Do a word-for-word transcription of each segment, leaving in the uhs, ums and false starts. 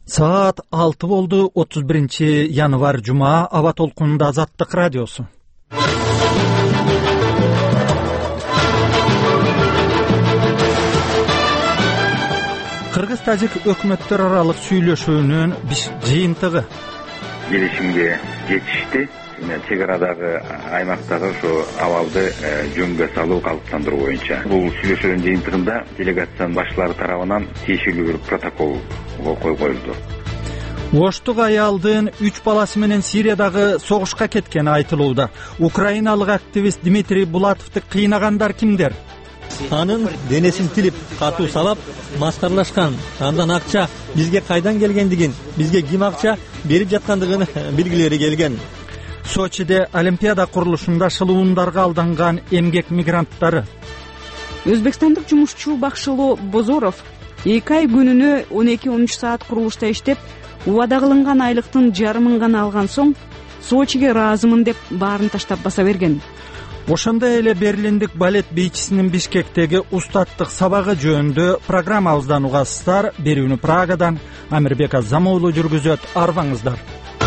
Saat алты болду. отуз биринчи январь жума. Аба толкунунда Азаттык радиосу. Кыргыз-тажик өкмөттөр аралык сүйлөшүүнүн жыйынтыгы келишимге жетишти. Чек арадагы аймактагы ушу абалды жөнгө салуу, калыптандыруу боюнча. Бул сүйлөшүүнүн жыйынтыгында делегациянын башчылары тарабынан тиешелүү бир протокол кол коюлду. Оштук аялдын үч баласы менен Сириядагы согушка кеткени айтылууда. Украиналык активист Дмитрий Булатовду кыйнагандар кимдер? Анын денесин тилип, катуу салап, маскарлашкан. Андан акча бизге кайдан келгендигин, бизге ким акча берип жаткандыгын билгилери келген. Сочиде Олимпиада курулушунда шылуундарга алданган эмгек мигранттары. Өзбекстандык жумушчу Бакшыло Бозоров эки ай күнүнө он эки он үч саат курулушта иштеп, убада кылынган айлыктын жарымын гана алган соң Сочиге ыраазымын деп баарын таштап баса берген. Ошондой эле берлиндик балет бийчисинин Бишкектеги устаттык сабагы жөнүндө программабыздан угасыздар. Берүүнү Прагадан Амирбек Азамоğlu жүргүзөт. Арбаңыздар.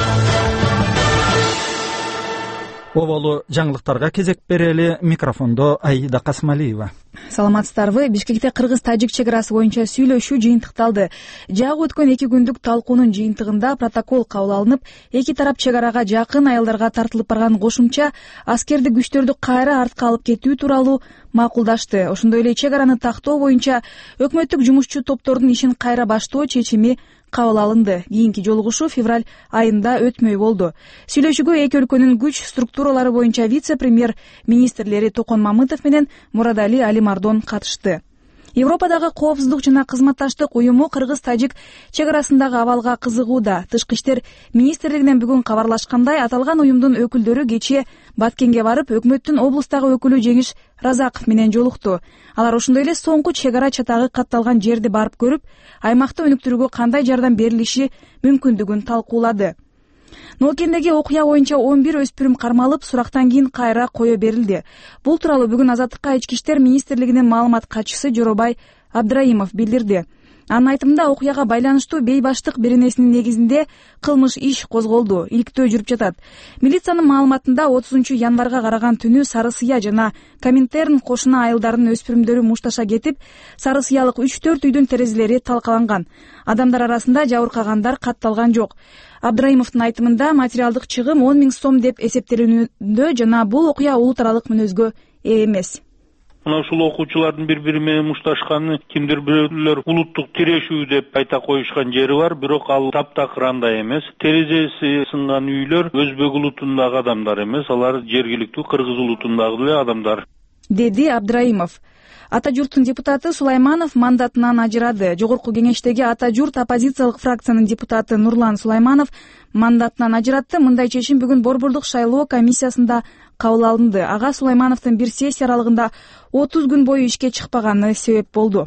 Оболу жаңылыктарга кезек берели. Микрофондо Аида Касмалиева. Саламатсыздарбы? Бишкекте Кыргыз-тажик чек арасы боюнча сүйлөшүү жыйынтыкталды. Жагы өткөн эки күндүк талкуунун жыйынтыгында протокол кабыл алынып, эки тарап чек арага жакын аялдарга тартылып барган кошумча аскерди күчтөрдү кайра артка алып кетүү тууралуу макулдашты. Ошондой эле чек араны тактоо боюнча өкмөттүк жумушчу топтордун ишин кайра баштоо чечими кабыл алынды. Кийинки жолугушуу февраль айында өтмөй болду. Сүйлөшүүгө эки өлкөнүн күч структуралары боюнча вице-премьер министрлери Токон Мамытов менен Мурадали Алимардон катышты. Европадагы коопсуздук жана кызматташтык уюму Кыргыз-тажик чек арасындагы абалга кызыгууда. Тышкы иштер министрлигинен бүгүн кабарлашкандай, аталган уюмдун өкүлдөрү кечээ Баткенге барып, өкмөттүн облустагы өкүлү Жеңиш Разаков менен жолукту. Алар ошондой эле соңку чек ара чатагы катталган жерди барып көрүп, аймакты өнүктүрүүгө кандай жардам берилиши мүмкүндүгүн талкуулады. Нокендеги окуя боюнча он бир өспүрүм кармалып, сурактан кийин кайра кое берилди. Бул тууралуу бүгүн Азаттыкка ички иштер министрлигинин маалымат катчысы Жоробай Абдраимов билдирди. Анын айтымында, окуяга байланыштуу бейбаштык беренесинин негизинде кылмыш иш козголду, иликтөө жүрүп жатат. Милициянын маалыматында отузунчу январга караган түнү Сары Сыя жана Коминтерн кошуна айылдарынын өспүрүмдөрү мушташа кетип, Сары Сыялык үч төрт үйдүн терезелери талкаланган. Адамдар арасында жабыркагандар катталган жок. Абдраимовдун айтымында, материалдык чыгым он миң сом деп эсептелүүндө жана бул окуя улут аралык мүнөзгө ээ эмес. Мына ушул окуучулардын бири-бири менен мушташканы кимдир бирөөлөр улуттук тирешүү деп айта коюшкан жери бар, бирок ал таптакыр андай эмес. Терезеси сынган үйлөр өзбек улутундагы адамдар эмес, алар жергиликтүү кыргыз улутундагы эле адамдар, деди Абдраимов. Ата журттун депутаты Сулайманов мандатынан ажырады. Жогорку кеңештеги Ата журт оппозициялык фракциянын депутаты Нурлан Сулайманов мандатынан ажыратты. Мындай чечим бүгүн Борбордук шайлоо комиссиясында кабыл алынды. Ага Сулаймановдун бир сессия аралыгында отуз күн бою ишке чыкпаганы себеп болду.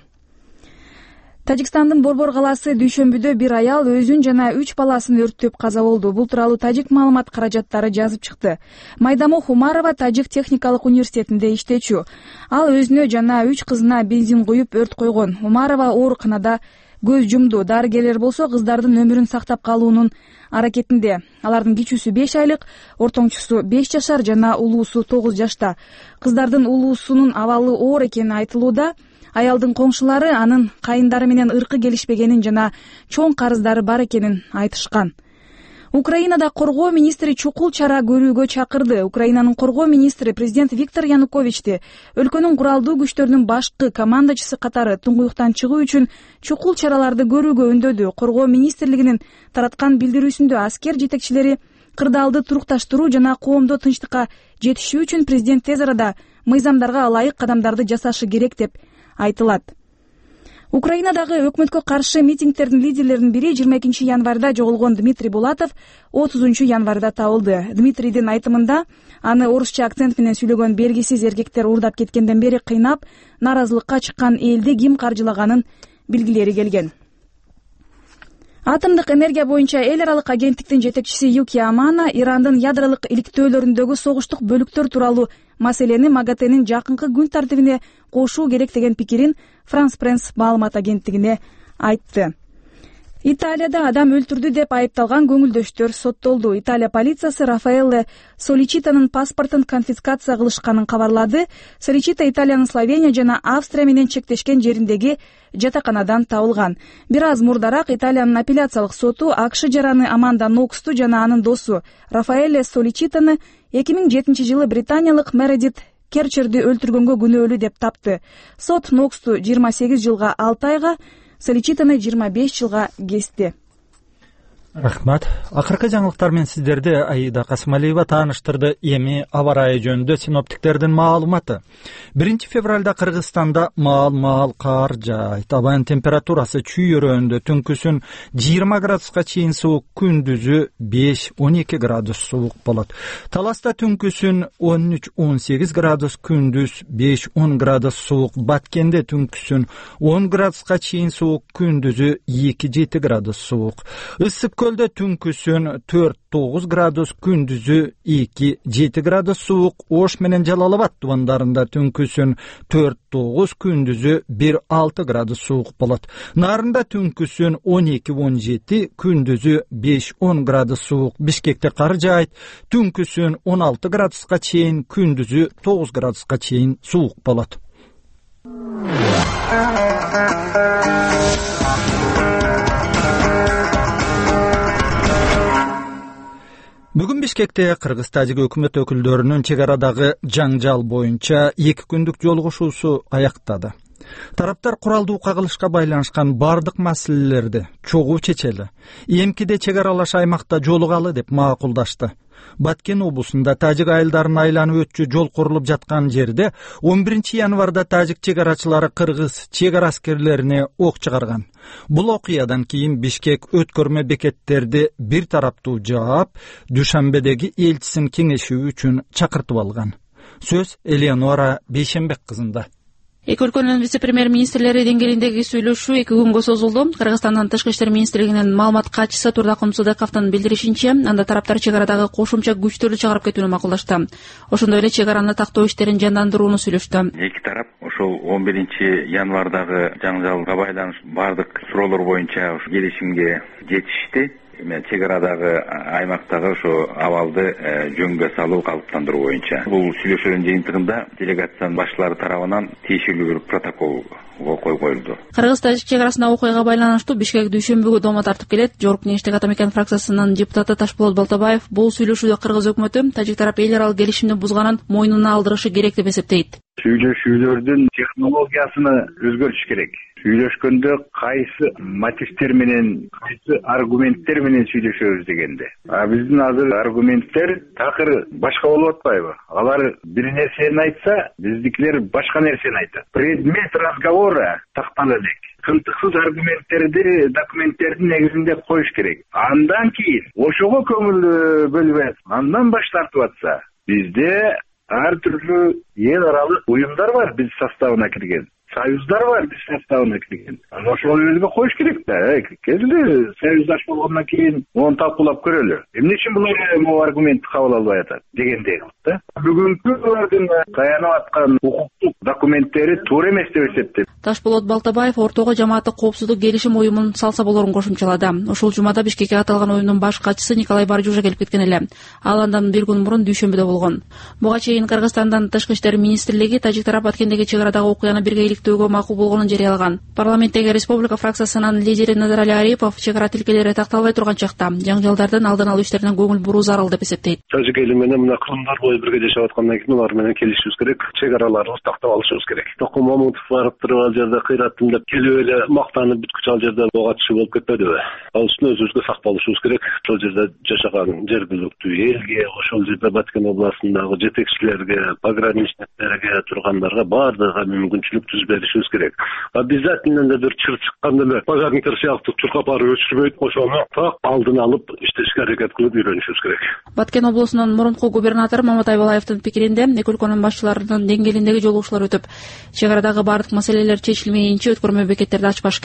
Тажикстандын Борбор калаасы дүйшөмбүдө бир аял өзүн жана үч баласын өрттөп каза болду. Бул тууралуу тажик маалымат каражаттары жазып чыкты. Майдамо Хумарова Тажик техникалык университетинде иштечү. Ал өзүнө жана үч кызына бензин куюп өрт койгон. Хумарова ооруканада көз жумду. Дарыгерлер болсо кыздардын өмүрүн сактап калуунун аракетинде. Алардын кичүүсү беш айлык, ортоңчусу беш жашар жана улуусу тогуз жашта. Кыздардын улуусунун абалы оор экени айтылууда. Аялдын коңшулары анын кайындары менен ыркы келишпегенин жана чоң карыздары бар экенин айтышкан. Украинада коргоо министри чукул чара көрүүгө чакырды. Украинанын коргоо министри президент Виктор Януковичти өлкөнүн куралдуу күчтөрүнүн башкы командачысы катары туңгуюктан чыгуу үчүн чукул чараларды көрүүгө үндөдү. Коргоо министрлигинин тараткан билдирүүсүндө аскер жетекчилери кырдаалды турукташтыруу жана коомдо тынчтыкка жетишүү үчүн президент тез арада мыйзамдарга ылайык кадамдарды жасашы керек деп айтылат. Украинадагы өкмөткө каршы митингдердин лидерлеринин бири жыйырма экинчи январда жоголгон Дмитрий Булатов отузунчу январда табылды. Дмитрийдин айтымында, аны орусча акцент менен сүйлөгөн белгисиз эркектер уурдап кеткенден бери кыйнап, нааразылыкка чыккан элди ким каржылаганын билгилери келген. Атомдук энергия боюнча эл аралык агенттиктин жетекчиси Юки Амано Ирандын ядролук иликтөөлөрүндөгү согуштук бөлүктөр тууралуу маселени МАГАТЭнин жакынкы күн тартибине кошуу керек деген пикирин Франс Пресс маалымат агенттигине айтты. Италияда адам өлтүрдү деп айыпталган көңүлдөштөр соттолду. Италия полициясы Рафаэле Соличитанын паспортун конфискация кылышканын кабарлады. Соличита Италиянын Словения жана Австрия менен чектешкен жериндеги жатаканадан табылган. Бир аз мурдараак Италиянын апелляциялык соту АКШ жараны Аманда Ноксту жана анын досу Рафаэле Соличитаны эки миң жетинчи жылы британиялык Мередит Керчерди өлтүргөнгө күнөөлүү деп тапты. Сот Ноксту жыйырма сегиз жылга алты айга, Соличитаны жыйырма беш жылга кести. Рахмат. Акыркы жаңылыктар менен сиздерди Аида Касымалиева тааныштырды. Эми аба ырайы жөнүндө синоптиктердин маалыматы. биринчи февралда Кыргызстанда маал-маал кар жаайт. Абанын температурасы чүйөрөндө түнкүсүн жыйырма градуска чейин суук, күндүзү беш он эки градус суук болот. Таласта түнкүсүн он үч он сегиз градус, күндүз беш он градус суук. Баткенде түнкүсүн он градуска чейин суук, күндүзү эки жети градус суук. Ысык Көлдө түнкүсүн төрт тогуз градус, күндүзү эки жети градус суук. Ош менен Жалал-Абад тубандарында түнкүсүн төрт тогуз, күндүзү бир алты градус суук болот. Нарында түнкүсүн он эки он жети, күндүзү беш он градус суук. Бишкекте кар жаайт. Түнкүсүн он алты градуска чейин, күндүзү тогуз градуска чейин суук болот. Бүгүн Бишкекте Кыргыз-Тажик өкмөт өкүлдөрүнүн чек арадагы жаңжал боюнча эки күндүк жолугушуусу аяктады. Тараптар куралдуу кагылышка байланышкан бардык маселелерди чогуу чечели, эмкиде чек аралаш аймакта жолугалы деп макулдашты. Баткен облусунда тажик айылдарын айланып өтчү жол курулуп жаткан жерде он биринчи январда тажик чек арачылары кыргыз чек ара аскерлерине ок чыгарган. Бул окуядан кийин Бишкек өткөрмө бекеттерди бир тараптуу жаап, Дүйшөмбөдөгү элчисин кеңешүү үчүн чакыртып алган. Сөз Элеонора Бейшембек кызында. Эки өлкөнүн вице-премьер-министрлери деңгээлиндеги сүйлөшүү эки күнгө созулду. Кыргызстандын Тышкы иштер министрлигинин маалымат катчысы Турдакун Судековдун билдиришинче, анда тараптар чек арадагы кошумча күчтөрдү чыгарып кетүүнү макулдашты. Ошондой эле чек араны тактоо иштерин жандандырууну сүйлөштү. Эки тарап ошол он биринчи январдагы жаңжалга байланыш бардык суроолор боюнча келишимге жетишти. Чек арадагы аймактагы ошо абалды жөнгө салуу, калыптандыруу боюнча. Бул сүйлөшүүнүн жыйынтыгында делегациянын башчылары тарабынан тиешелүү бир протокол кой коюлду. Кыргыз-Тажик чек арасында окуяга байланыштуу Бишкек дүйшөмбүгө домо тартып келет. Жогорку Кеңештеги Атамекен фракциясынын депутаты Ташполот Балтабаев бул сүйлөшүүдө кыргыз өкмөтү тажик тарап эл аралык келишимди бузганын мойнуна алдырышы керек деп эсептейт. Сүйлөшүүлөрдүн технологиясына өзгөртүш керек. Сүйлөшкөндө кайсы мотивтер менен, кайсы аргументтер менен сүйлөшөбүз дегенде. А биздин азыр аргументтер такыр башка болуп атпайбы? Алар бир нерсени айтса, биздикилер башка нерсени айтат. Предмет разговора тактала элек. Кылтыксыз аргументтерди документтердин негизинде коюш керек. Андан кийин ошого көңүл бөлбөйт. Андан баш тартып атса, бизде ар түрдүү эл аралык уюмдар бар, биз составына кирген. Союздар бар, биз составына кирген. Ошол элге коюш керек да. Келди, союздаш болгондон кийин оны талкуулап көрөлү. Эмне үчүн булар могу аргументти кабыл албай атат дегендей кылып да. Бүгүнкү булардын таянып аткан укуктук документтери туура эмес деп эсептейт. Ташполот Балтабаев ортого жамааттык коопсуздук келишим уюмун салса болорун кошумчалады. Ошол жумада Бишкекке аталган уюмдун баш катчысы Николай Баржужа келип кеткен эле. Ал андан бир күн мурун Дүйшөмбөдө болгон. Буга чейин Кыргызстандын Тышкы иштер министрлиги тажик тарап Баткендеги чек арадагы окуяны биргеликтөөгө макул болгонун жарыялаган. Парламенттеги Республика фракциясынын лидери Надарали Арипов чек ара тилкелери такталбай турган чакта жаңжалдардын алдын алуу иштерине көңүл буруу зарыл деп эсептейт. Тажик эли менен мына кырымдар бою бирге жашап аткандан кийин алар менен келишибиз керек, чек араларыбызды тактап алышыбыз керек. Током Мамутов барып туруп ал жерде кыйраттым деп келип эле мактанып бүткүч ал жерде ого атышы болуп кетпедиби? Ал үчүн өзүбүзгө сак болушубуз керек. Ошол жерде жашаган жергиликтүү элге, ошол жерде Баткен областындагы жетекчилерге, пограничниктерге, тургандарга баардыгына мүмкүнчүлүк түзүп беришибиз керек. Обязательно да бир чыр чыкканда эле пожарниктер сыяктуу чуркап барып өчүрбөйт, ошону так алдын алып иштешке аракет кылып үйрөнүшүбүз керек. Баткен облусунун мурунку губернатору Маматай Балаевдин пикиринде эки өлкөнүн башчыларынын деңгээлиндеги жолугушуулар өтүп, чек арадагы бардык маселелер чечилмейинче өткөрмө бекеттерди ачпаш керек.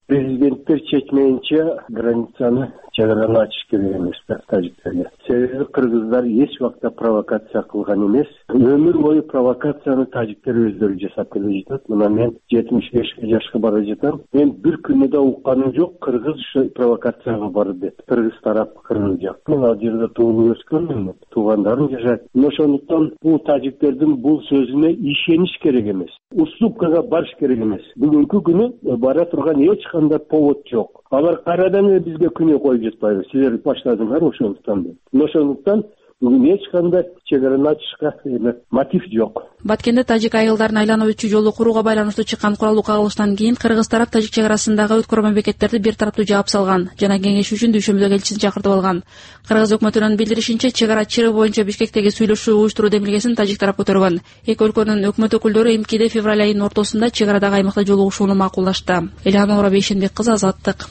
Президенттер чечмейинче границаны чегараны ачыш керек эмес тажиктерге. Себеби кыргыздар эч убакта провокация кылган эмес. Өмүр бою провокацияны тажиктер өздөрү жасап келе жатат. Мына мен жетимиш беш жашка бара жатам. Мен бир күнү да укканым жок кыргыз ушу провокацияга барды деп. Кыргыз тарап кыргыз жак. Мен ал жерде туулуп өскөнмүн. Туугандарым жашайт. Ошондуктан бул тажиктердин бул сөзүнө ишениш керек эмес. Уступкага барыш керек эмес. Бүгүнкү күнү бара турган эч кандай повод жок. Алар кайрадан эле бизге күнөө коюп жатпайбы. Силер баштадыңар ошондуктан. Ошондуктан бүгүн эч кандай чегараны ачышка мотив жок. Баткенде тажик айылдарын айланып өтчү жолу курууга байланыштуу чыккан куралдуу кагылыштан кийин кыргыз тарап тажик чегарасындагы өткөрмө бекеттерди бир тараптуу жаап салган жана кеңеш үчүн дүйшөмбүдөгү элчисин чакыртып алган. Кыргыз өкмөтүнүн билдиришинче, чегара чыры боюнча Бишкектеги сүйлөшүү уюштуруу демилгесин тажик тарап көтөргөн. Эки өлкөнүн өкмөт өкүлдөрү мкиде февраль айынын ортосунда чегарадагы аймакта жолугушууну макулдашты. Элеонора Бейшенбек кызы, Азаттык.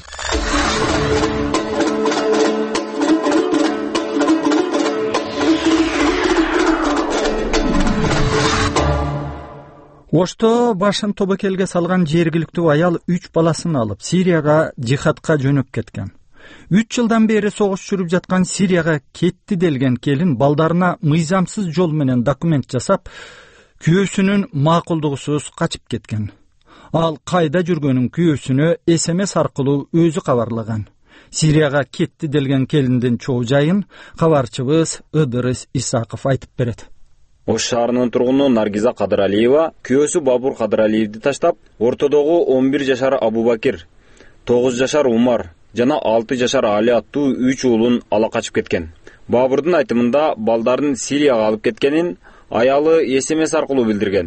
Ошто башын тобокелге салган жергиликтүү аял үч баласын алып Сирияга жихадка жөнөп кеткен. үч жылдан бери согуш жүрүп жаткан Сирияга кетти делген келин балдарына мыйзамсыз жол менен документ жасап, күйөөсүнүн макулдугусуз качып кеткен. Ал кайда жүргөнүн күйөөсүнө эс эм эс аркылуу өзү кабарлаган. Сирияга кетти делген келиндин чоо жайын кабарчыбыз Ыдырыс Исаков айтып берет. Ош шаарынын тургуну Наргиза Кадыралиева күйөөсү Бабур Кадыралиевди таштап, ортодогу он бир жашар Абубакир, тогуз жашар Умар жана алты жашар Али аттуу үч уулун ала качып кеткен. Бабурдун айтымында балдарын Сирияга алып кеткенин аялы эс эм эс аркылуу билдирген.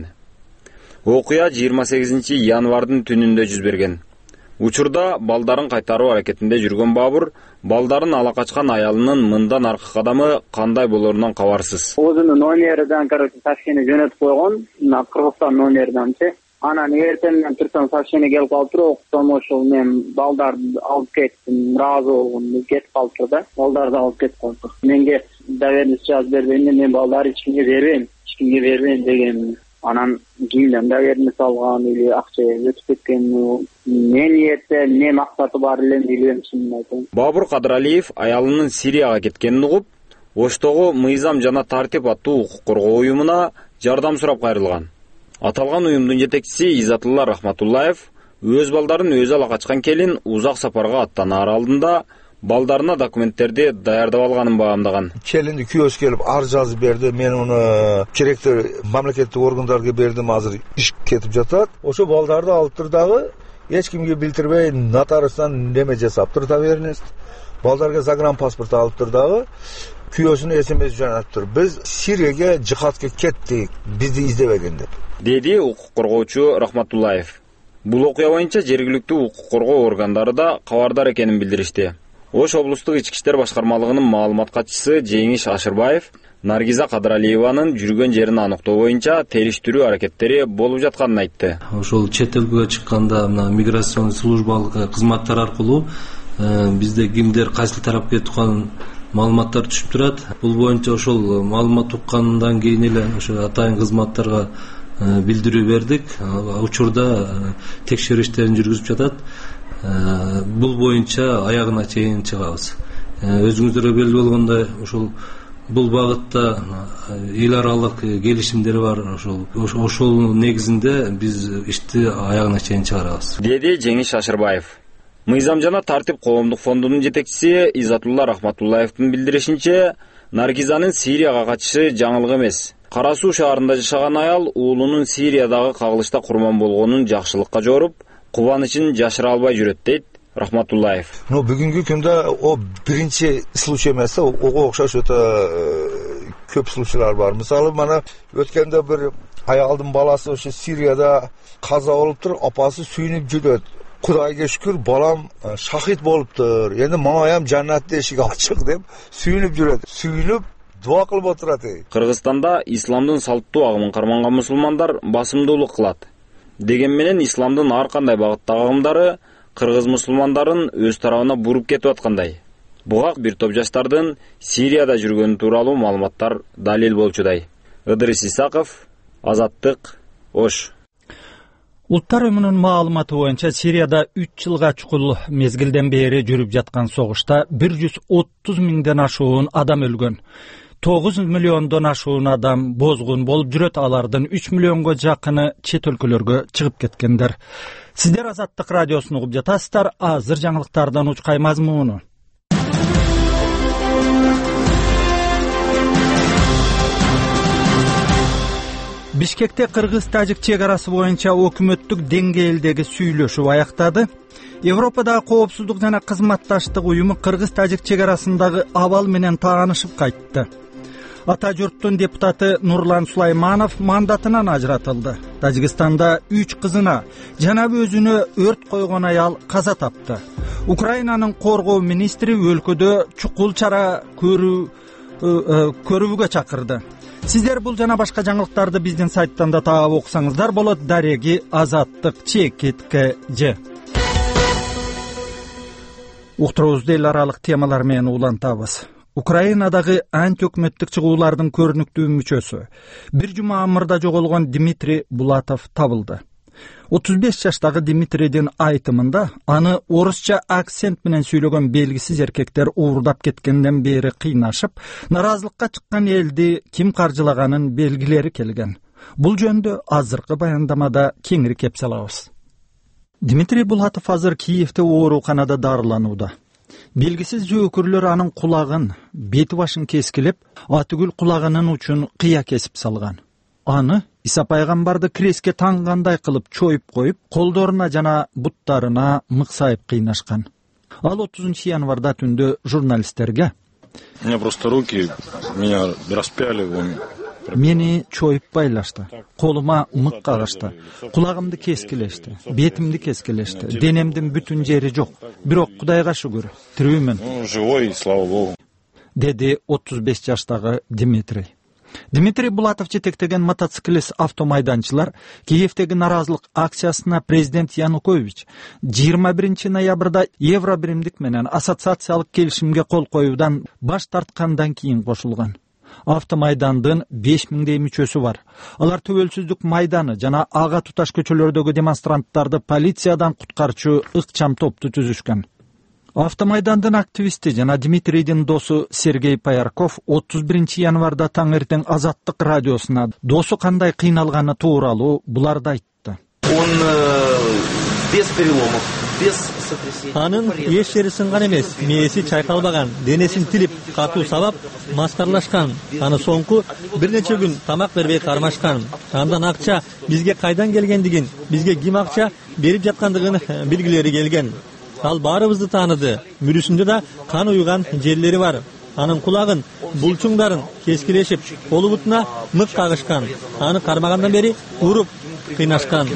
Окуя жыйырма сегизинчи январдын түнүндө жүз берген. Учурда балдарын кайтаруу аракетинде жүргөн Бабур балдарын ала качкан аялынын мындан аркы кадамы кандай болорунан кабарсыз. Өзүнүн номеридан короче сообщение жөнөтүп койгон, на Кыргызстан номериданчы. Анан эртеңден турсам сообщение келип калыптыр, окусам ошол мен балдарды алып кеттим, ыраазы болгон, кетип калыптыр да. Балдарды алып кетип калыптыр. Менге доверенность жазып бербейин, мен балдарды эч кимге бербейм, эч кимге бербейм деген. Анан кимден доверенность алган или акча өтүп кеткен, не ниети, не максаты бар эле билбейм, чынын айтайын. Бабур Кадыралиев аялынын Сирияга кеткенин угуп, Оштогу мыйзам жана тартип аттуу укук коргоо уюмуна жардам сурап кайрылган. Аталган уюмдун жетекчиси Изатулла Рахматуллаев өз балдарын өзү ала качкан келин узак сапарга аттанаар алдында балдарына документтерди даярдап алганын баамдаган. Келинди күйөөсү келип ар жазып берди. Мен уну керектүү мамлекеттик органдарга бердим. Азыр иш кетип жатат. Ошо балдарды алыптыр дагы эч кимге билдирбей нотариустан неме жасаптыр доверенность. Балдарга загранпаспорт алыптыр дагы күйөөсүнө эс эм эс жөнөттүр. Биз Сирияга жихадка кеттик, бизди издебегин деп. Деди укук коргоочу Рахматуллаев. Бул окуя боюнча жергиликтүү укук коргоо органдары да кабардар экенин билдиришти. Ош облустук ички иштер башкармалыгынын маалымат катчысы Жеңиш Ашырбаев Наргиза Кадыралиеванын жүргөн жерин аныктоо боюнча териштирүү аракеттери болуп жатканын айтты. Ошол чет элге чыкканда мына миграцион службалык кызматтар аркылуу бизде кимдер кайсы тарапка кеткан маалыматтар түшүп турат. Бул боюнча ошол маалымат уккандан кийин эле ошо атайын кызматтарга билдирүү бердик. Учурда текшериштерин жүргүзүп жатат. Бул боюнча аягына чейин чыгабыз. Өзүңүздөргө белгилүү болгондой, ошол бул багытта эл аралык келишимдер бар. Ошол ошол негизинде биз ишти аягына чейин чыгарабыз. Деди Жеңиш Ашырбаев. Мыйзам жана тартип коомдук фондунун жетекчиси Изатулла Рахматуллаевдин билдиришинче, Наргизанын Сирияга качышы жаңылык эмес. Кара Суу шаарында жашаган аял уулунун Сириядагы кагылышта курман болгонун жакшылыкка жоруп, кубанычын жашыра албай жүрөт, дейт Рахматуллаев. Ну, бүгүнкү күндө о биринчи случай эмес, ого окшош өтө көп случайлар бар. Мисалы, мана өткөндө бир аялдын баласы ошо Сирияда каза болуптур, апасы сүйүнүп жүрөт. Кудайга шүкүр, балам шахид болуптур. Эndi маңайым жаннатта эшик ачык деп сүйүнүп жүрөт. Сүйүнүп дуа кылып отурат. Кыргызстанда исламдын салттуу агымын карманган мусулмандар басымдуулук кылат. Деген менен исламдын ар кандай багыттагы агымдары кыргыз мусулмандарын өз тарабына буруп кетип аткандай. Буга бир топ жаштардын Сирияда жүргөнү тууралуу маалыматтар далил болчудай. Ыдырыс Исаков, Азаттык, Ош. Улуттар Уюмунун маалыматы боюнча Сирияда үч жылга чукул мезгилден бери жүрүп жаткан согушта бир жүз отуз миңден ашуун адам өлгөн. тогуз миллиондон ашуун адам бозгун болуп жүрөт, алардын үч миллионго жакыны чет өлкөлөргө чыгып кеткендер. Сиздер Азаттык радиосун угуп жатасыздар. Азыр жаңылыктардан учкай мазмуну. Бишкекте кыргыз-тажик чек арасы боюнча өкмөттүк деңгээлдеги сүйлөшүү аяктады. Европадагы коопсуздук жана кызматташтык уюму кыргыз-тажик чек арасындагы абал менен таанышып кайтты. Ата журттун депутаты Нурлан Сулайманов мандатынан ажыратылды. Тажикстанда үч кызына жана өзүнө өрт койгон аял каза тапты. Украинанын коргоо министри өлкөдө чукул чара көрүү көрүүгө чакырды. Сиздер бул жана башка жаңылыктарды биздин сайттан да таап окусаңыздар болот. Дареги Азаттык чекитке же. Уктуруубузду эл аралык темалар менен улантабыз. Украинадагы анти-өкмөттүк чыгуулардын көрүнүктүү мүчөсү бир жума мурда жоголгон Дмитрий Булатов табылды. отуз беш жаштагы Дмитрийдин айтымында аны орусча акцент менен сүйлөгөн белгисиз эркектер уурдап кеткенден бери кыйнашып, наразылыкка чыккан элди ким каржылаганын белгилери келген. Бул жөнүндө азыркы баяндамада кеңири кеп салабыз. Дмитрий Булатов азыр Киевде ооруканада дарыланууда. Белгисиз зөөкүрлөр анын кулагын, бети башын кескилеп, атүгүл кулагынын учун кыя кесип салган. Аны Иса пайгамбарды креске таңгандай кылып чоюп коюп, колдоруна жана буттарына мыксайып кыйнашкан. Ал отузунчу январда түндө журналисттерге: "Меня просто руки меня распяли". Мени чоюп байлашты. Колума мык кагышты. Кулагымды кескилешти. Бетимди кескилешти. Денемдин бүтүн жери жок. Бирок Кудайга шүгүр, тирүүмүн. Живой, слава Богу. Деди отуз беш жаштагы Дмитрий. Дмитрий Булатов жетектеген мотоциклист автомайданчылар Киевдеги наразылык акциясына президент Янукович жыйырма биринчи ноябрда евро биримдик менен ассоциациялык келишимге кол коюудан баш тарткандан кийин кошулган. Автомайдандын беш миңдей мүчөсү бар. Алар Төбөлсүздүк майданы жана ага туташ көчөлөрдөгү демонстранттарды полициядан куткарчу ыкчам топту түзүшкөн. Автомайдандын активисти жана Дмитрийдин досу Сергей Паярков отуз биринчи январда таң эртең Азаттык радиосуна досу кандай кыйналганы тууралуу буларды айтты. Он без переломов, без сотрясений. Анын эч жери сынган эмес, мээси чайкалбаган, денесин тилип катуу сабап мастарлашкан. Аны соңку бир нече күн тамак бербей кармашкан. Андан акча бизге кайдан келгендигин, бизге ким акча берип жаткандыгын билгилери келген. Ал баарыбызды тааныды. Мүрүсүндө да кан уйган жерлери бар. Анын кулагын, булчуңдарын кескилешип, колу бутуна мык кагышкан. Аны кармагандан бери уруп кыйнашкан.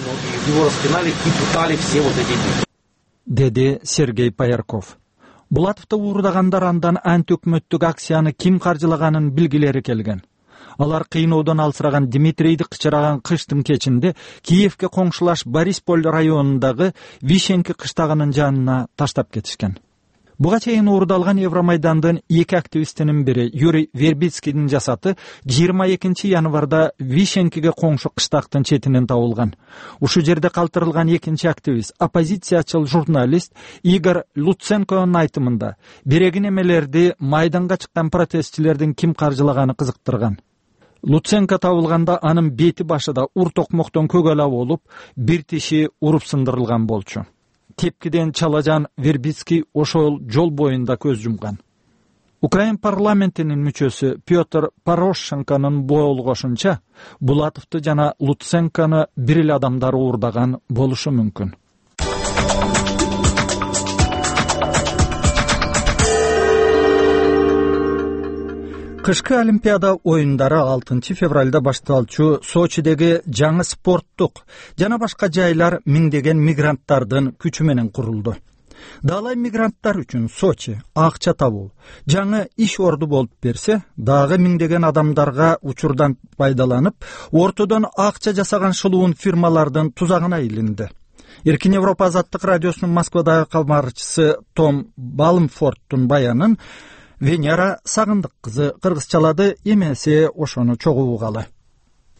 Деди Сергей Паярков. Булатовду уурдагандар андан анти-өкмөттүк акцияны ким каржылаганын билгилери келген. Алар кыйноодон алсыраган Дмитрийди кычыраган кыштын кечинде Киевге коңшулаш Борисполь районундагы Вишенки кыштагынын жанына таштап кетишкен. Буга чейин уурдалган Евромайдандын эки активистинин бири Юрий Вербицкийдин жасаты жыйырма экинчи январда Вишенкиге коңшу кыштактын четинен табылган. Ушу жерде калтырылган экинчи активист, оппозициячыл журналист Игорь Луценконун айтымында берегин эмелерди майданга чыккан протестчилердин ким каржылаганы кызыктырган. Луценко табылганда анын бети башыда ур токмоктон көгала болуп, бир тиши уруп сындырылган болчу. Тепкиден чалажан Вербицкий ошол жол боюнда көз жумган. Украин парламентинин мүчөсү Петр Порошенконун болгошунча, Булатовду жана Луценкону бир эле адамдар уурдаган болушу мүмкүн. Кышкы Олимпиада оюндары алтынчы февралда башталчу Сочидеги жаңы спорттук жана башка жайлар миңдеген мигранттардын күчү менен курулду. Далай мигранттар үчүн Сочи акча табуу, жаңы иш орду болуп берсе, дагы миңдеген адамдарга учурдан пайдаланып, ортодон акча жасаган шылуун фирмалардын тузагына илинди. Эркин Европа Азаттык радиосунун Москвадагы кабарчысы Том Балмфордтун баянын Венера Сагындык кызы кыргызчалады, эмесе ошону чогуу угалы.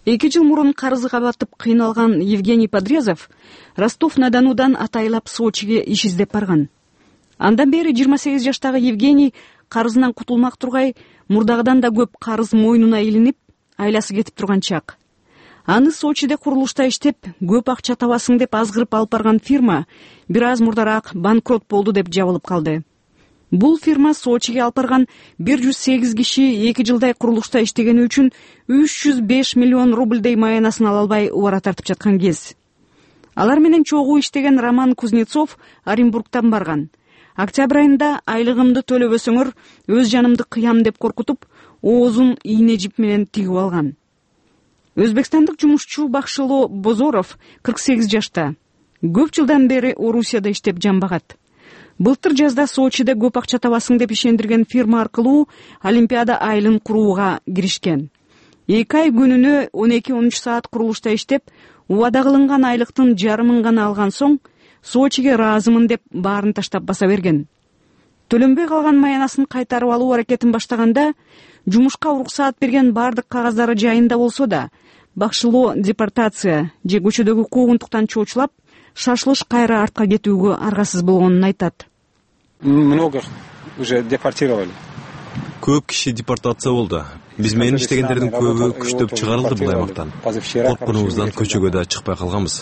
эки жыл мурун карызга батып кыйналган Евгений Подрезов Ростов-на-Донудан атайлап Сочиге иш издеп барган. Андан бери жыйырма сегиз жаштагы Евгений карызынан кутулмак тургай мурдагыдан да көп карыз мойнуна илинип, айласы кетип турган чак. Аны Сочиде курулушта иштеп, көп акча табасың деп азгырып алып барган фирма бир аз мурдараак банкрот болду деп жабылып калды. Бул фирма Сочиге алып барган бир жүз сегиз киши эки жылдай курулушта иштегени үчүн үч жүз беш миллион рубльдей маянасын ала албай убара тартып жаткан кез. Алар менен чогуу иштеген Роман Кузнецов Оренбургтан барган. Октябрь айында айлыгымды төлөбөсөңөр өз жанымды кыям деп коркутуп, оозун ийне жип менен тигип алган. Өзбекстандык жумушчу Бакшыло Бозоров кырк сегиз жашта. Көп жылдан бери Орусияда иштеп жамбагат. Былтыр жазда Сочиде көп акча табасың деп ишендирген фирма аркылуу Олимпиада айлын курууга киришкен. эки ай күнүнө он эки он үч саат курулушта иштеп, убада кылынган айлыктын жарымын гана алган соң Сочиге ыраазымын деп баарын таштап баса берген. Төлөнбөй калган маянасын кайтарып алуу аракетин баштаганда жумушка уруксаат берген бардык кагаздары жайында болсо да, Бакшылоо депортация же көчөдөгү куугунтуктан чоочулап, шашылыш кайра артка кетүүгө аргасыз болгонун айтат. Многих уже депортировали. Көп киши депортация болду. Биз менен иштегендердин көбү күчтөп чыгарылды бул аймактан. Коркунубуздан көчөгө да чыкпай калганбыз.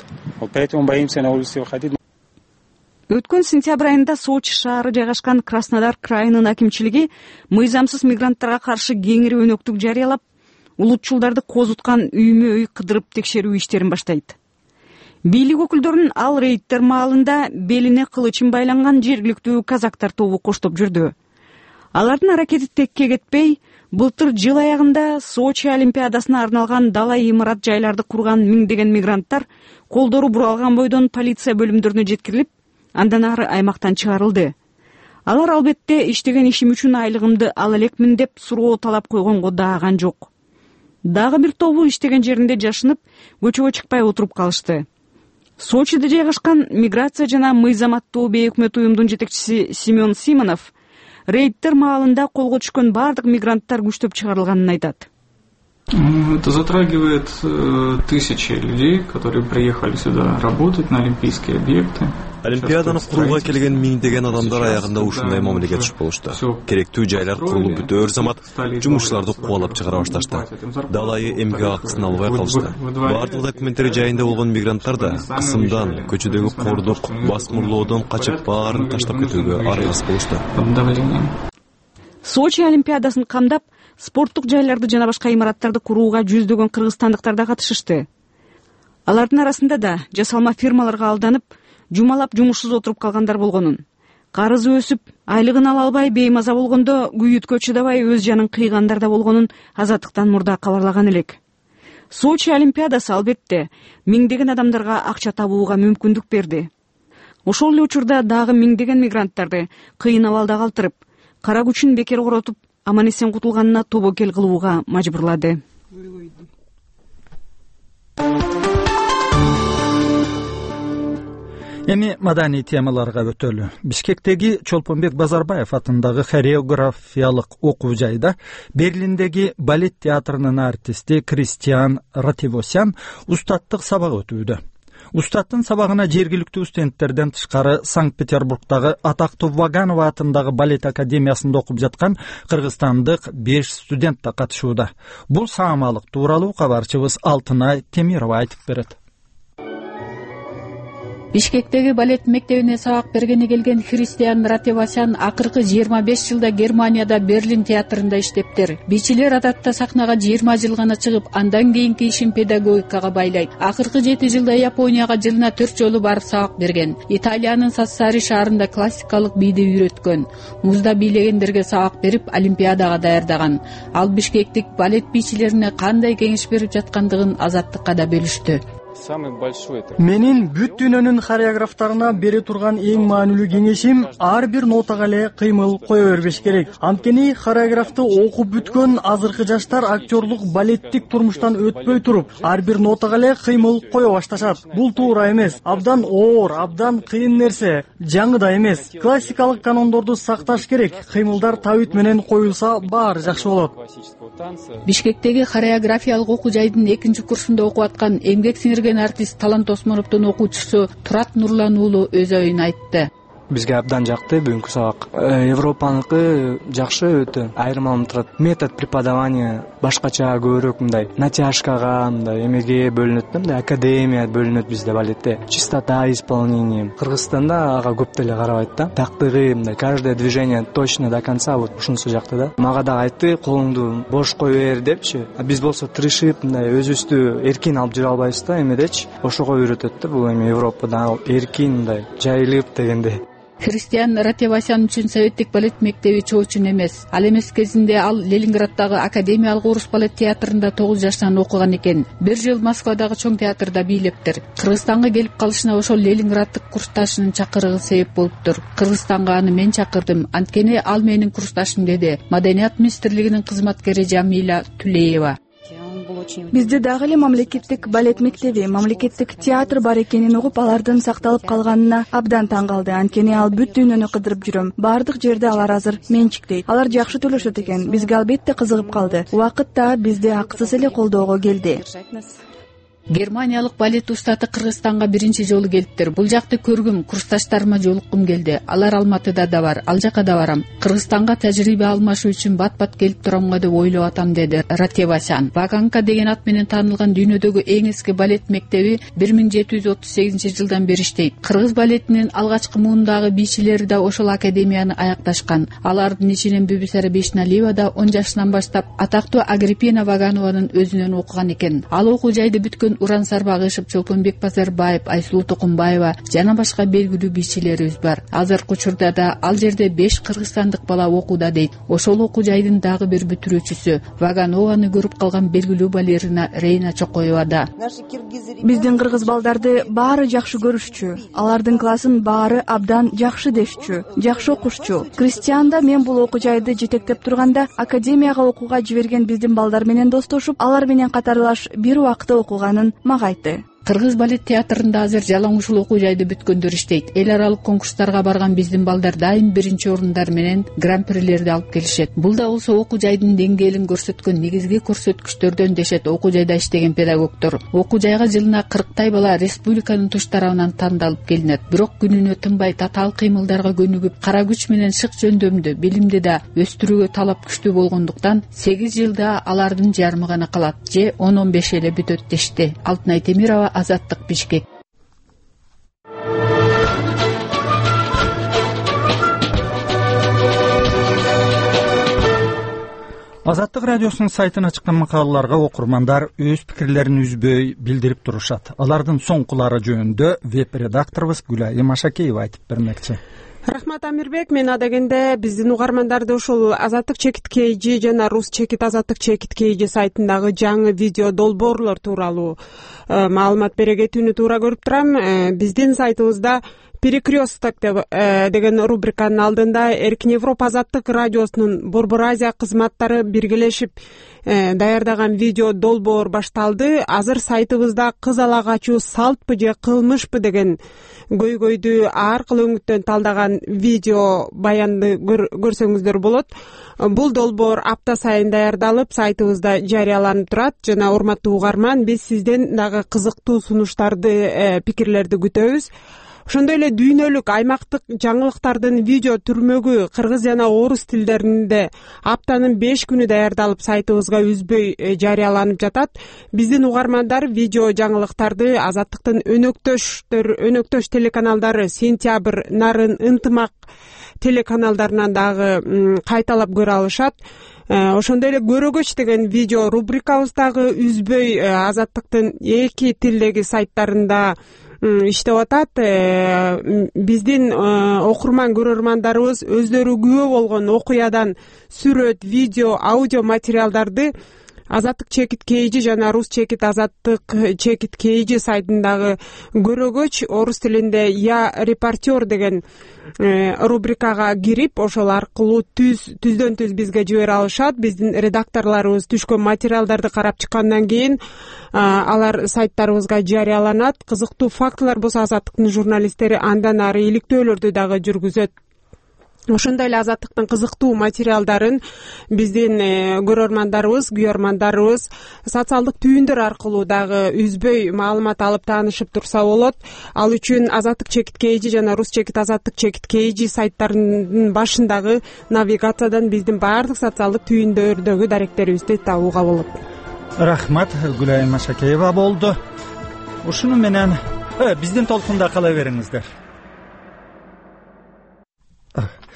Өткөн сентябрь айында Сочи шаары жайгашкан Краснодар крайынын акимчилиги мыйзамсыз мигранттарга каршы кеңири өнөктүк жарыялап, улутчулдарды козуткан үймө-үй кыдырып текшерүү иштерин баштайт. Бийлик өкүлдөрүн ал рейдтер маалында белине кылычын байланган жергиликтүү казактар тобу коштоп жүрдү. Алардын аракети текке кетпей, былтыр жыл аягында Сочи Олимпиадасына арналган дала имарат жайларды курган миңдеген мигранттар колдору буралган бойдон полиция бөлүмдөрүнө жеткирилип, андан ары аймактан чыгарылды. Алар албетте иштеген ишим үчүн айлыгымды ала элекмин деп суроо талап койгонго дааган жок. Дагы бир тобу иштеген жеринде жашынып, көчөгө чыкпай отуруп калышты. Сочиде жайгашкан миграция жана мыйзам аттуу бейөкмөт уюмдун жетекчиси Семен Симонов рейдтер маалында колго түшкөн бардык мигранттар күчтөп чыгарылганын айтат. Это затрагивает э, тысячи людей, которые приехали сюда работать на олимпийские объекты. Олимпиаданы курууга келген миңдеген адамдар аягында ушундай мамилеге түшүп болушту. Керектүү жайлар курулуп бүтөөр замат жумушчуларды кубалап чыгара башташты. Далайы эмгек акысын албай калышты. Бардык документтери жайында болгон мигранттар да кысымдан, көчөдөгү кордук, басмырлоодон качып баарын таштап кетүүгө аргасыз болушту. Сочи Олимпиадасын камдап, спорттук жайларды жана башка имараттарды курууга жүздөгөн кыргызстандыктар да катышышты. Алардын арасында да жасалма фирмаларга алданып, жумалап жумушсуз отуруп калгандар болгонун. Карызы өсүп, айлыгын ала албай беймаза болгондо күйүткө чыдабай өз жанын кыйгандар да болгонун Азаттыктан мурда кабарлаган элек. Сочи Олимпиадасы албетте миңдеген адамдарга акча табууга мүмкүндүк берди. Ошол эле учурда дагы миңдеген мигранттарды кыйын абалда калтырып, кара күчүн бекер коротуп, аман эсен кутулганына тобокел кылууга мажбурлады. Эми маданий темаларга өтөлү. Бишкектеги Чолпонбек Базарбаев атындагы хореографиялык окуу жайда Берлиндеги балет театрынын артисти Кристиан Ративосян устаттык сабак өтүүдө. Устаттын сабагына жергиликтүү студенттерден тышкары Санкт-Петербургдагы атактуу Ваганова атындагы балет академиясында окуп жаткан кыргызстандык беш студент да катышууда. Бул саамалык тууралуу кабарчыбыз Алтынай Темирова айтып берет. Бишкектеги балет мектебине сабак бергени келген Кристиан Ративосян акыркы жыйырма беш жылда Германияда Берлин театрында иштептир. Бичилер адатта сахнага жыйырма жыл гана чыгып, андан кийинки ишин педагогикага байлайт. Акыркы жети жылда Японияга жылына төрт жолу барып сабак берген. Италиянын Сассари шаарында классикалык бийди үйрөткөн. Музда бийлегендерге сабак берип, Олимпиадага даярдаган. Ал бишкектик балет бичилерине кандай кеңеш берип жаткандыгын Азаттыкка да бөлүштү. менин бүт дүйнөнүн хореографтарына бере турган эң маанилүү кеңешим ар бир нотага эле кыймыл кое бербеш керек. Анткени хореографты окуп бүткөн азыркы жаштар актерлук балеттик турмуштан өтпөй туруп, ар бир нотага эле кыймыл кое башташат. Бул туура эмес. Абдан оор, абдан кыйын нерсе. Жаңы да эмес. Классикалык канондорду сакташ керек. Кыймылдар табит менен коюлса баары жакшы болот. Бишкектеги хореографиялык окуу жайдын экинчи курсунда окуп аткан эмгек сиңирген артист Талант Осмоновдун окуучусу Турат Нурлан уулу өз оюн айтты. Бизге абдан жакты бүгүнкү сабак. Европаныкы жакшы өтө. Айырмаланып турат. Метод преподавания башкача, көбүрөөк мындай натяжкага, мындай эмеге бөлүнөт, мындай академия бөлүнөт bizde балетте. Чистота исполнения. Кыргызстанда ага көп деле карабайт да. Тактыгы, мындай каждое движение точно до конца вот ушунусу жакты да. Мага да айтты, колуңду бош кое бер депчи. А биз болсо тырышып, мындай өзүбүздү эркин алып жүрө албайбыз да, эмедечи. Ошого үйрөтөт да бул эми Европада эркин мындай жайылып дегенде. Христиан Ратевасян үчүн советтик балет мектеби чоочун эмес. Ал эмес кезинде ал Ленинграддагы Академиялык орус балет театрында тогуз жаштан окуган экен. Бир жыл Москвадагы чоң театрда бийлептир. Кыргызстанга келип калышына ошол Ленинграддык курсташынын чакырыгы себеп болуптур. Кыргызстанга аны мен чакырдым, анткени ал менин курсташым, деди Маданият министрлигинин кызматкери Жамиля Тулеева. Бизде дагы эле мамлекеттик балет мектеби, мамлекеттик театр бар экенин угуп, алардын сакталып калганына абдан таң калды. Анткени ал бүт дүйнөнү кыдырып жүрөм. Бардык жерде алар азыр менчиктейт. Алар жакшы төлөшөт экен. Бизге албетте кызыгып калды. Убакыт да бизди акысыз эле колдоого келди. Германиялык балет устаты Кыргызстанга биринчи жолу келиптир. Бул жакты көргүм, курсташтарыма жолуккум келди. Алар Алматыда да бар, ал жака да барам. Кыргызстанга тажрыйба алмашуу үчүн бат-бат келип турамга деп ойлоп атам, деди Ратевасян. Ваганка деген ат менен таанылган дүйнөдөгү эң эски балет мектеби бир миң жети жүз отуз сегизинчи жылдан бери иштейт. Кыргыз балетинин алгачкы муундагы бийчилери да ошол академияны аякташкан. Алардын ичинен Бүбүсара Бешналиева да он жашынан баштап атактуу Агриппина Ваганованын өзүнөн окуган экен. Ал окуу жайды бүткөн Уран Сарбагышев, Чолпонбек Базарбаев, Айсулуу Токумбаева жана башка белгилүү бийчилерибиз бар. Азыркы учурда да ал жерде беш кыргызстандык бала окууда, дейт. Ошол окуу жайдын дагы бир бүтүрүүчүсү Ваганованы көрүп калган белгилүү балерина Рейна Чокоева да. Биздин кыргыз балдарды баары жакшы көрүшчү. Алардын классын баары абдан жакшы дешчү, жакшы окушчу. Кристианда мен бул окуу жайды жетектеп турганда академияга окууга жиберген биздин балдар менен достошуп, алар менен катарлаш бир убакта окуганын мага айтты. Кыргыз балет театрында азыр жалаң ушул окуу жайды бүткөндөр иштейт. Эл аралык конкурстарга барган биздин балдар дайым биринчи орундар менен гран-прилерди алып келишет. Бул да болсо окуу жайдын деңгээлин көрсөткөн негизги көрсөткүчтөрдөн, дешет окуу жайда иштеген педагогдор. Окуу жайга жылына кырктай бала республиканын туш тарабынан тандалып келинет. Бирок күнүнө тынбай татаал кыймылдарга көнүгүп, кара күч менен шык жөндөмдү, билимди да өстүрүүгө талап күчтүү болгондуктан сегиз жылда алардын жарымы гана калат, же он он беш эле бүтөт дешти. Алтынай Темирова, Азаттык, Бишкек. Азаттык радиосунун сайтына чыккан макалаларга окурмандар өз пикирлерин үзбөй билдирип турушат. Алардын соңкулары жөнүндө веб-редакторубуз Гүлайым Ашакеева айтып бермекчи. Рахмат Амирбек, мен адегенде биздин угармандарды ушул Азаттык чекит кейжи жана Рус чекит Азаттык чекит кейжи сайтындагы жаңы видео долбоорлор тууралуу маалымат бере кетүүнү туура көрүп турам. Биздин сайтыбызда Перекресток деген рубриканын алдында Эркин Европа Азаттык радиосунун Борбор Азия кызматтары биргелешип даярдаган видео долбоор башталды. Азыр сайтыбызда кыз ала качуу салтпы же кылмышпы деген көйгөйдү ар кыл өңүттөн талдаган видео баянды көрсөңүздөр болот. Бул долбоор апта сайын даярдалып сайтыбызда жарыяланып турат жана урматтуу угарман, биз сизден дагы кызыктуу сунуштарды, пикирлерди күтөбүз. Ошондой эле дүйнөлүк аймактык жаңылыктардын видео түрмөгү кыргыз жана орус тилдеринде аптанын беш күнү даярдалып сайтыбызга үзбөй жарыяланып жатат. Биздин угармандар видео жаңылыктарды Азаттыктын өнөктөштөр, өнөктөш телеканалдары Сентябрь, Нарын, Ынтымак телеканалдарынан дагы кайталап көрө алышат. Ошондой эле Көрөгөч деген видео рубрикабыз дагы үзбөй Азаттыктын эки тилдеги сайттарында иштеп атат. Биздин окурман көрөрмандарыбыз өздөрү күбө болгон окуядан сүрөт, видео, аудио материалдарды азаттык чекит kg жана рус чекит азаттык чекит kg сайтындагы көрөгөч орус тилинде я репортер деген рубрикага кирип ошол аркылуу түз түздөн түз бизге жибере алышат. Биздин редакторлорубуз түшкөн материалдарды карап чыккандан кийин алар сайттарыбызга жарыяланат. Кызыктуу фактылар болсо азаттыктын журналисттери андан ары иликтөөлөрдү дагы жүргүзөт. Ошондой эле азаттыктын кызыктуу материалдарын биздин көрөрмандарыбыз, күйөрмандарыбыз социалдык түйүндөр аркылуу дагы үзбөй маалымат алып таанышып турса болот. Ал үчүн азаттык чекит kg жана рус чекит азаттык чекит kg сайттарынын башындагы навигациядан биздин баардык социалдык түйүндөрдөгү даректерибизди табууга болот. Рахмат, Гүлайым Ашакеева болду. Ушуну менен биздин толкунда кала бериңиздер.